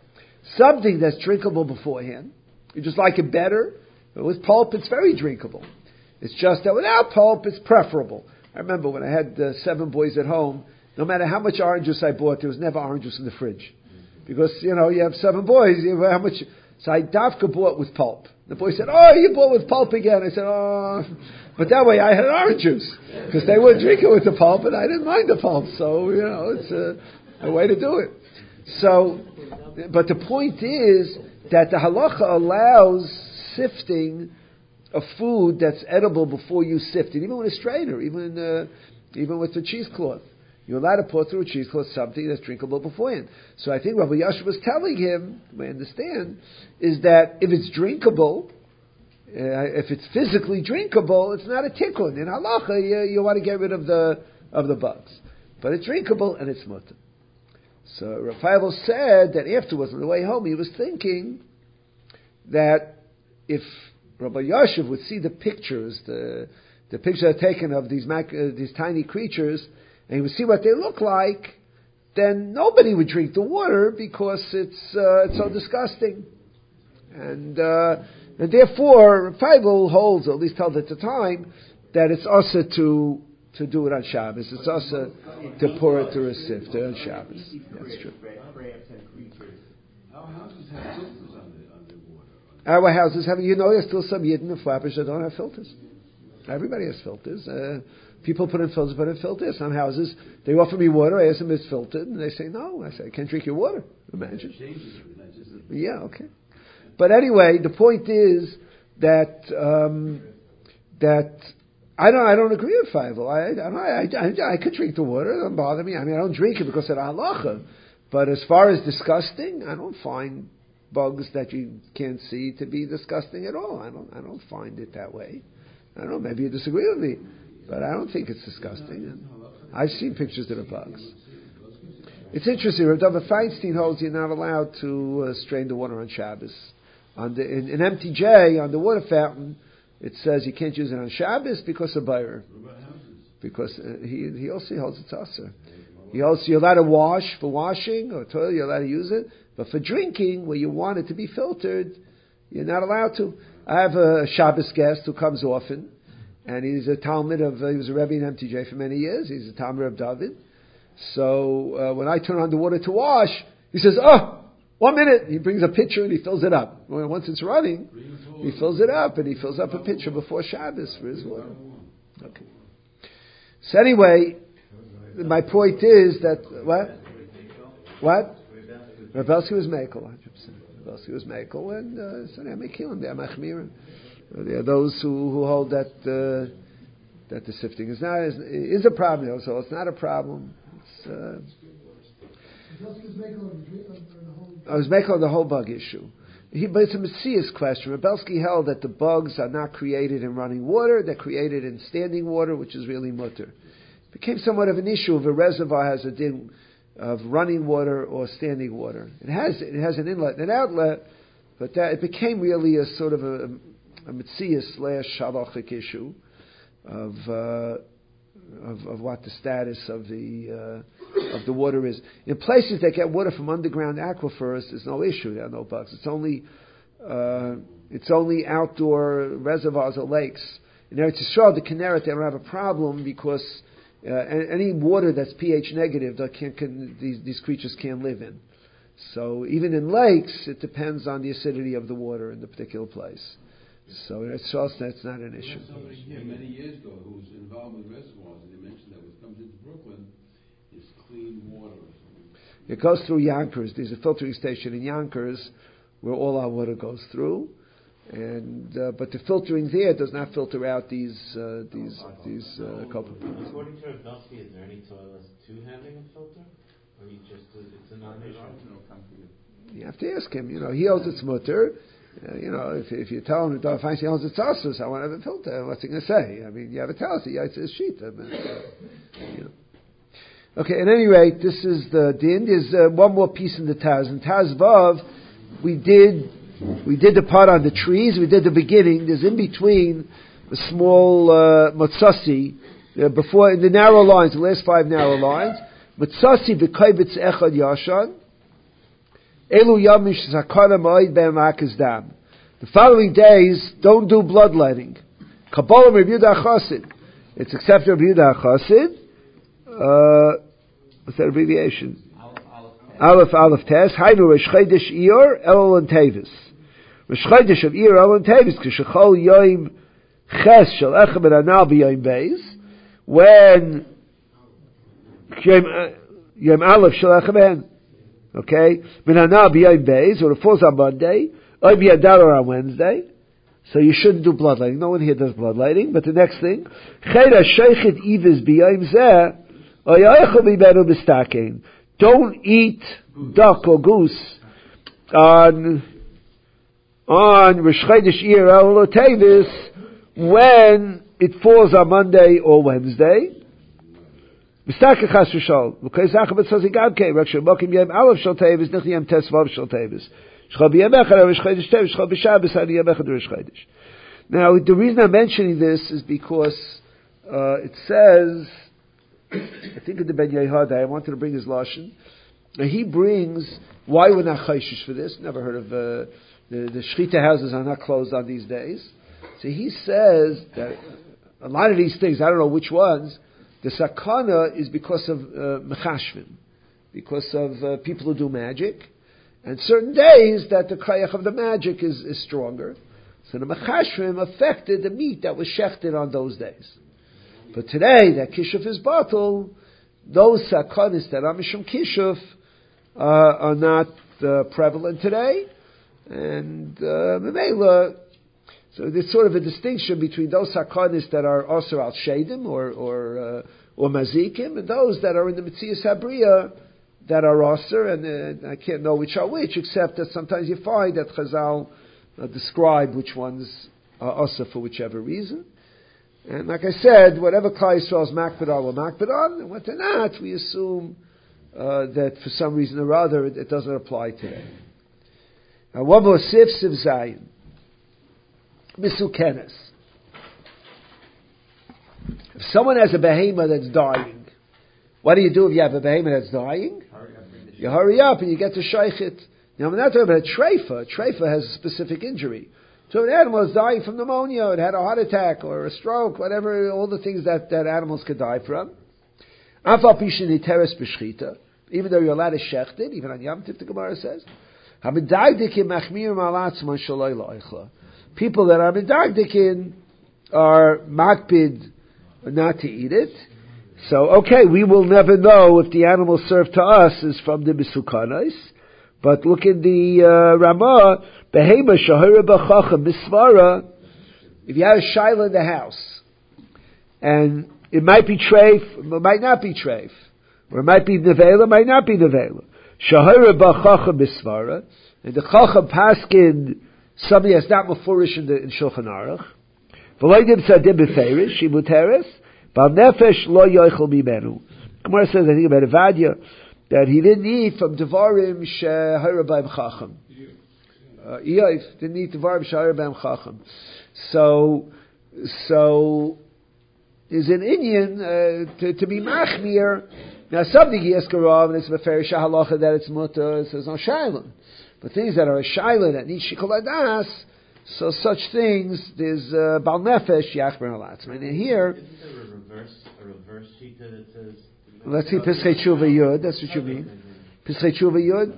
something that's drinkable beforehand. You just like it better. But with pulp, it's very drinkable. It's just that without pulp, it's preferable. I remember when I had 7 boys at home, no matter how much orange juice I bought, there was never orange juice in the fridge. Because, you have 7 boys, how much... So I davka bought with pulp. The boy said, "Oh, you bought with pulp again." I said, "Oh," but that way I had orange juice because they would drink it with the pulp, and I didn't mind the pulp. So it's a way to do it. So, but the point is that the halacha allows sifting a food that's edible before you sift it, even with a strainer, even with the cheesecloth. You're allowed to pour through a cheesecloth something that's drinkable beforehand. So I think Rabbi Yasha was telling him, I understand, is that if it's drinkable, if it's physically drinkable, it's not a tikkun. In halacha, you want to get rid of the bugs. But it's drinkable and it's mutter. So Raphael said that afterwards, on the way home, he was thinking that if Rabbi Yashiv would see the pictures, the pictures taken of these tiny creatures, and he would see what they look like, then nobody would drink the water because it's so disgusting. And therefore, Feigl holds, or at least held at the time, that it's also to do it on Shabbos. It's also to pour it through a sift on Shabbos. That's true. Our houses have filters on the water. Our houses have, there's still some Yidden and Flappers that don't have filters. Everybody has filters. People put in filters. Some houses, they offer me water. I ask them if it's filtered, and they say no. I say I can't drink your water. Imagine. Yeah, okay. But anyway, the point is that I don't agree with Feivel. I could drink the water. It doesn't bother me. I mean, I don't drink it because of the halacha. But as far as disgusting, I don't find bugs that you can't see to be disgusting at all. I don't find it that way. I don't know. Maybe you disagree with me. But I don't think it's disgusting. I've seen pictures of the bugs. It's interesting. Rav David Feinstein holds you're not allowed to strain the water on Shabbos. In MTJ, on the water fountain, it says you can't use it on Shabbos because of Bayer. Because he also holds it's usher. He also, you're allowed to wash for washing or toilet, you're allowed to use it. But for drinking, where you want it to be filtered, you're not allowed to. I have a Shabbos guest who comes often. And he's a Talmud he was a Rebbe in MTJ for many years. He's a Talmud of David. So when I turn on the water to wash, he says, 1 minute. He brings a pitcher and he fills it up. Once it's running, he fills it up and he fills up a pitcher before Shabbos for his water. Okay. So anyway, my point is that, what? Rebelski was Mekel, 100%. Rebelski was Mekel, and so they're Mekilim, they're Machmirim. There are those who hold that the sifting is a problem. So it's not a problem. I was making on the whole bug issue. But it's a Messias question. Rebelski held that the bugs are not created in running water; they're created in standing water, which is really mutter. It became somewhat of an issue if a reservoir has a din of running water or standing water. It has an inlet and an outlet, but that it became really a sort of a Metzias / halachic issue of what the status of the water is. In places that get water from underground aquifers, there's no issue. There are no bugs. It's only outdoor reservoirs or lakes. In Eretz Yisrael, the Kinneret, they don't have a problem because any water that's pH negative, these creatures can't live in. So even in lakes, it depends on the acidity of the water in the particular place. So it's not an issue. Somebody here many years ago who was involved with reservoirs, and they mentioned that what comes into Brooklyn is clean water or something. It goes through Yonkers. There's a filtering station in Yonkers where all our water goes through, and but the filtering there does not filter out these culprits. According to Rebelski, is there any toilets to having a filter, or it's a non-issue? You have to ask him. He holds it's mutter. If you tell him that he holds it's asus, I want to have a filter. What's he going to say? I mean, you have to tell us. It's a sheet. Okay. At any rate, this is the din. There's one more piece in the Taz. In Taz Vav, we did the part on the trees. We did the beginning. There's in between a small matzasi before in the narrow lines. The last 5 narrow lines. Matzasi b'kaibitz echad yashan. Elu yamish zakana ma'id ben makas dam. The following days, don't do bloodletting. Kabbalah Rabbi Yehuda Chassid. It's accepted Rabbi Yehuda Chassid. What's that abbreviation? Aleph Tes. Hainu Rosh Chodesh Iyar Elul Tevis. Rosh Chodesh of Iyar Elul Tevis. K'shechol Yom Ches Shel Echem Ben Anal B'Yom Beis. When Yom Aleph Shel Echem, okay, Ben Anal B'Yom Beis, or it falls on Monday, or B'Yadar or on Wednesday. So you shouldn't do bloodletting. No one here does bloodletting. But the next thing, Chayra Sheichet Ivis B'Yom Zeh, or Yochel B'Benu B'Stakein. Don't eat duck or goose on Rosh Chodesh Iyar Elul Tevis when it falls on Monday or Wednesday. Mistake Chas V'Shol. Because Achabet says Igabke. Raksha Mokim Yom Aleph Shel Tevis Nich Yom Tes Vav Shel Tevis. Shchol B'Yom Echad Rosh Chodesh Tevis. Shchol B'Shabbos Ad Yom Echad Rosh Chodesh. Now the reason I'm mentioning this is because it says, I think in the Ben Yehoyada, I wanted to bring his lashon. Now he brings why we're not chayshish for this. Never heard of the shechita houses are not closed on these days. So he says that a lot of these things, I don't know which ones, the sakana is because of mechashvim, because of people who do magic, and certain days that the krayach of the magic is stronger. So the mechashvim affected the meat that was shechted on those days. But today, that kishuf is bottle, those sakanis that are mishum kishuf are not prevalent today, and memela. So there's sort of a distinction between those sakanis that are also al shadim or mazikim, and those that are in the Metzias Habriya that are aser, and I can't know which are which, except that sometimes you find that Chazal describe which ones are aser for whichever reason. And like I said, whatever Klal Yisrael is makbid on, we're makbid on, and what they're not, we assume that for some reason or other it doesn't apply today. Now, one more Siv Zayin. Misukenes. If someone has a behemoth that's dying, what do you do if you have a behemoth that's dying? You hurry up and you get to shaych it. Now, we're not talking about a treifa. A treifa has a specific injury. So an animal is dying from pneumonia, it had a heart attack or a stroke, whatever, all the things that animals could die from. Even though you're allowed to shecht it, even on Yom Tif, the Gemara says. People that are medagdikin are makpid not to eat it. So, okay, we will never know if the animal served to us is from the Misukanos. But look in the Ramah, Behema Shahira B'Chacham Misvara. If you have a shaila in the house, and it might be treif, it might not be treif, or it might be nevela, it might not be nevela. Shahira B'Chacham Misvara, and the Chacham paskin something that's not mafurish in Shulchan Aruch. V'loidim Tzadim B'Ferish Shimuteres, Bal Nefesh Lo Yoichel Mimenu. Gemara says, I think about Evadia, that he didn't eat from Devarim Shehara B'Im Chacham. Eof didn't eat Devarim Shehara B'Im Chacham. So is an Indian to be machmir. Now something he has Karav, and it's Meferish Halacha that it's mutter, so there's no shaila. But things that are a shaila that need shikol adas, so such things there's Bal Nefesh Yachmer Halatzman. And here, isn't there a reverse shita that says? Let's see, Pischei Tshuva Yud, that's what you mean. Pischei Tshuva Yud?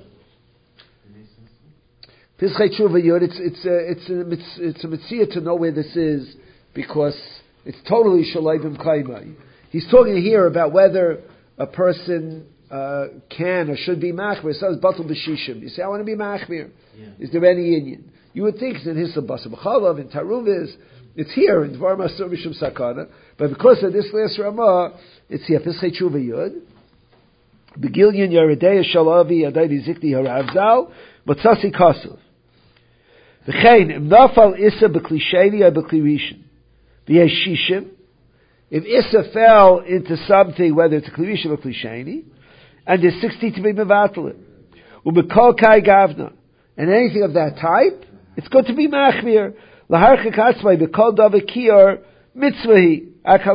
Pischei Tshuva Yud, it's a mitzvah to know where this is, because it's totally Shalayim Kaimai. He's talking here about whether a person can or should be machmir. It says Batul B'Shishim. You say, I want to be machmir. Yeah. Is there any Indian? You would think it's in Hissa Basa B'Chalav, in Taruviz, it's here in Dvar Masur Mishum Sakana, but because of this last Ramah, it's here. Pischei Tshuva Yud. Begilyon Yeredeya Shalavi Adaydi Zikni Haravzal Matzasi Kasuv. V'chein Im Nafal Issa B'Kli Sheni or B'Kli Rishon V'Yeshishim. If Issa fell into something, whether it's a Kli Rishon or Kli Sheni, and there's 60 to be Mevatel it. U'B'Kol Kai Gavna. And anything of that type, it's good to be Machmir. Laharchik Hatzmai B'Kol Davar Kiyar Mitzvahi.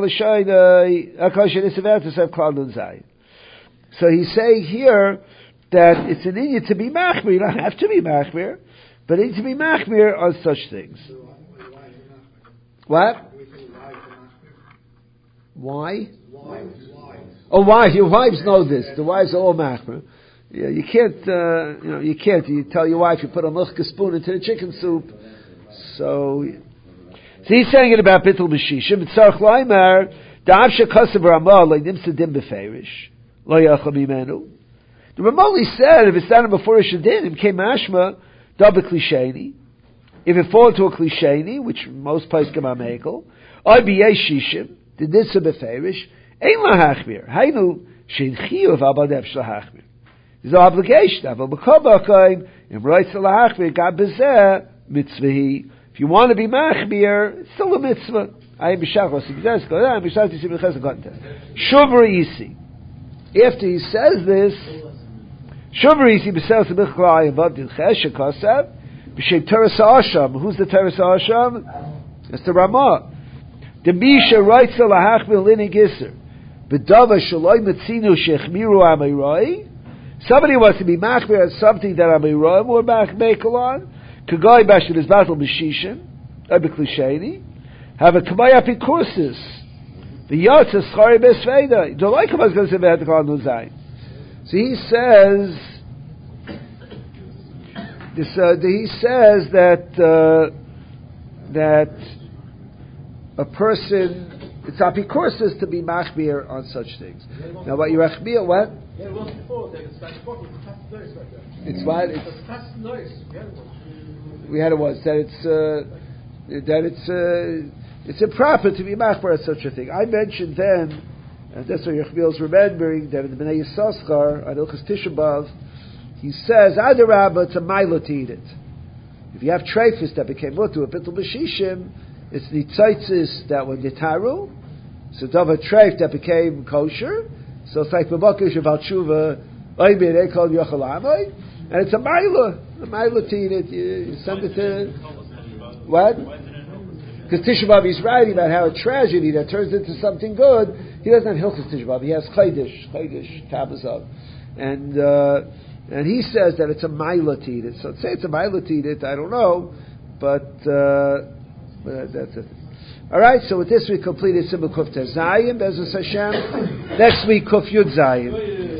So he's saying here that it's an inyan to be machmir. You don't have to be machmir, but it needs to be machmir on such things. What? Why? Oh, why? Your wives know this. The wives are all machmir. Yeah, you can't. You can't. You tell your wife you put a milka spoon into the chicken soup. So he's saying it about bittul b'shishim. It's tzarich loimer da'av shekasav Ramah le'nimsa dim b'feirish lo yachal mimenu. The Ramali said if it's done before Ishadin, it became mashma double klisheni. If it falls to a klisheni, which most places come on mekel, or b'yei shishim the nitsa b'feirish ein lahachmir. Hainu shein chiyuv abadev shlahachmir. There's no obligation. Aval b'kol in roitz lahachmir gab bezeh mitzvahi. If you want to be machmir, it's still a mitzvah. I am b'shachos igzes go. I am b'shachos yisim b'ches gonta. Shuvra isi. After he says this, Shuvra isi b'sel s'bichla ayavav din chesh shekasav b'shem teres ha'asham. Who's the teres ha'asham? It's the Ramah. The misha roitz lahachmir lini giser. B'dava shaloi metzinu shechmiru amayrai. Somebody wants to be machmir on something that amayrai or mekel on. Kagoi bashir is battle b'shishin, or b'klisheni, have a kamay apikursis. The yotz is schari b'sveda. You don't like him, I was going to say v'hetekal nuzay. So he says that a person, it's apikursis to be machmir on such things. Now what Yerachmiel, what? It's what? We had it once that it's improper to be machmir at such a thing. I mentioned then, and that's what Yerachmiel's remembering, that in the Bnei Yissaschar on Ilchas Tisha B'Av, he says, Adarabba, it's a milo to eat it. If you have treifus that became mutu a bittul b'shishim, it's the tzaitzis that were nitaru, so davar treif that became kosher, so it's like b'makish about tshuva, oimir they call yochel amay, and it's a milo to eat it. You send it to what? Because Tisha B'Av is writing about how a tragedy that turns into something good. He doesn't have Hilchos Tisha B'Av. He has Chaydish Tabazav, and he says that it's a milo to eat it. So say it's a milo to eat it. I don't know, but that's it. All right. So with this we completed Simul Kuf Tez Zayin. Be'ezus Hashem. Next week Kuf Yud Zayin.